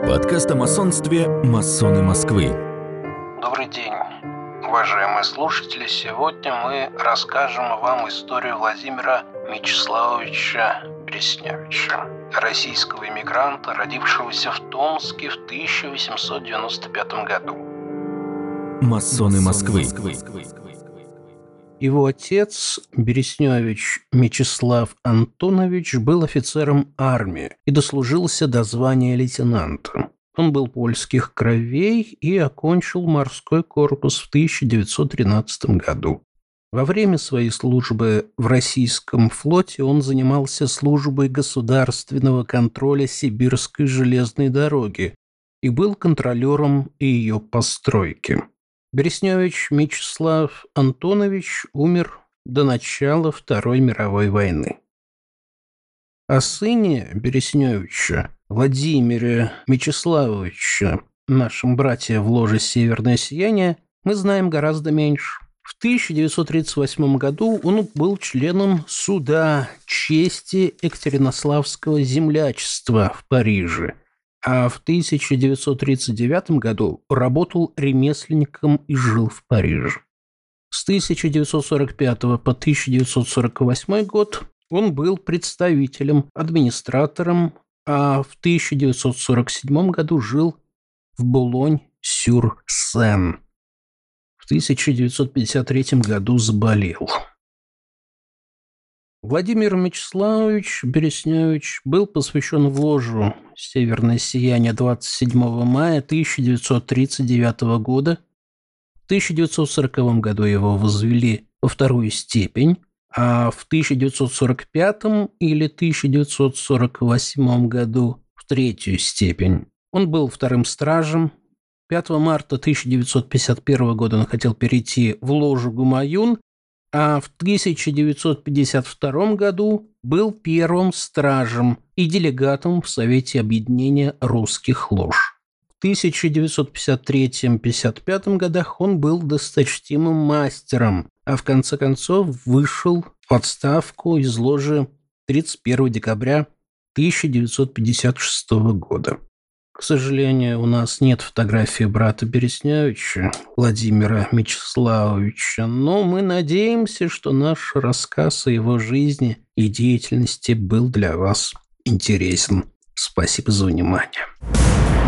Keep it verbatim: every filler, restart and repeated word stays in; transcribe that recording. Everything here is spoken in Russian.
Подкаст о масонстве «Масоны Москвы». Добрый день, уважаемые слушатели. Сегодня мы расскажем вам историю Владимира Мечиславовича Бересневича, российского эмигранта, родившегося в Томске в тысяча восемьсот девяносто пятом году. Масоны Москвы. Его отец, Бересневич Мечислав Антонович, был офицером армии и дослужился до звания лейтенанта. Он был польских кровей и окончил морской корпус в тысяча девятьсот тринадцатом году. Во время своей службы в российском флоте он занимался службой государственного контроля Сибирской железной дороги и был контролером ее постройки. Бересневич Мечислав Антонович умер до начала Второй мировой войны. О сыне Бересневича, Владимире Мечиславовиче, нашем брате в ложе «Северное сияние», мы знаем гораздо меньше. В тысяча девятьсот тридцать восьмом году он был членом суда чести Екатеринославского землячества в Париже, а в тысяча девятьсот тридцать девятом году работал ремесленником и жил в Париже. С тысяча девятьсот сорок пятого по тысяча девятьсот сорок восьмой год он был представителем, администратором, а в тысяча девятьсот сорок седьмом году жил в Булонь-сюр-Сен. В тысяча девятьсот пятьдесят третьем году заболел. Владимир Мечиславович Бересневич был посвящен в ложу «Северное сияние» двадцать седьмого мая тысяча девятьсот тридцать девятого года. В тысяча девятьсот сороковом году его возвели во вторую степень, а в тысяча девятьсот сорок пятом или тысяча девятьсот сорок восьмом году в третью степень. Он был вторым стражем. пятого марта тысяча девятьсот пятьдесят первого года он хотел перейти в ложу Гумаюн, а в тысяча девятьсот пятьдесят втором году был первым стражем и делегатом в Совете объединения русских лож. В тысяча девятьсот пятьдесят третьем — пятьдесят пятом годах он был досточтимым мастером, а в конце концов вышел в отставку из ложи тридцать первого декабря тысяча девятьсот пятьдесят шестого года. К сожалению, у нас нет фотографии брата Бересневича, Владимира Мечиславовича, но мы надеемся, что наш рассказ о его жизни и деятельности был для вас интересен. Спасибо за внимание.